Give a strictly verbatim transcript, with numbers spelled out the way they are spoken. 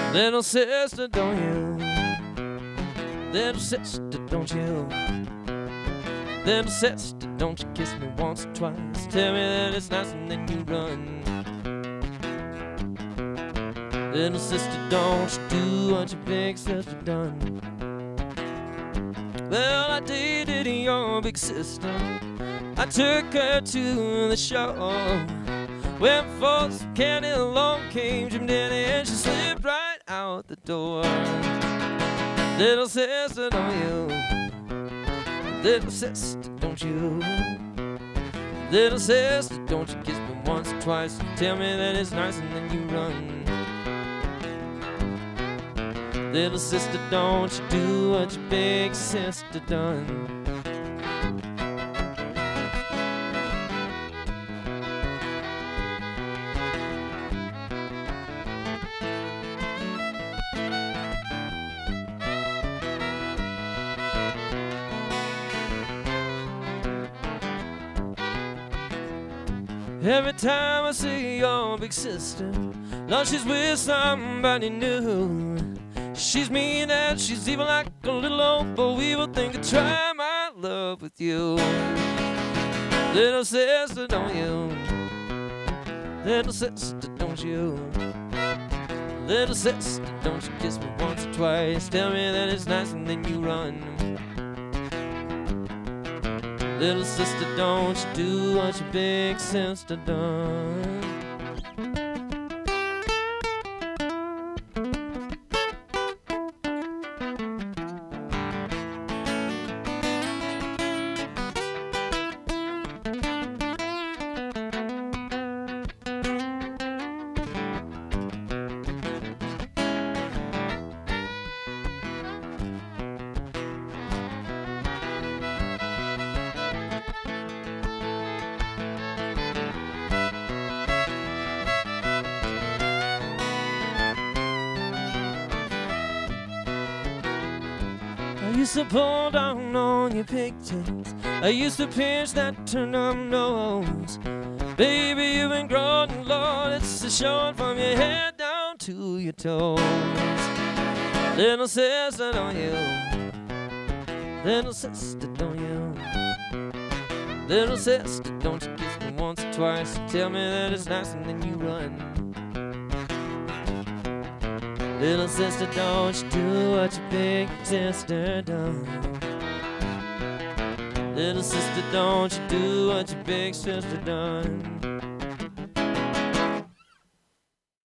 Little sister, don't you? Little sister, don't you? Little sister, don't you kiss me once or twice? Tell me that it's nice and then you run. Little sister, don't you do what your big sister done? Well, I dated your big sister. I took her to the show. Went for some candy, along came Jim Denny, and she slipped right out the door. Little sister, don't you? Little sister, don't you? Little sister, don't you kiss me once or twice? Tell me that it's nice and then you run. Little sister, don't you do what your big sister done? Every time I see your big sister, Lord, she's with somebody new. She's mean and she's evil like a little old boy. We will think of try my love with you. Little sister, don't you? Little sister, don't you? Little sister, don't you kiss me once or twice? Tell me that it's nice and then you run. Little sister, don't you do what your big sister done? I used to pull down on your pigtails. I used to pinch that turned up nose. Baby, you've been growing, Lord, it's showing from your head down to your toes. Little sister, don't you? Little sister, don't you? Little sister, don't you kiss me once or twice? Tell me that it's nice and then you run. Little sister, don't you do what your big sister done? Little sister, don't you do what your big sister done?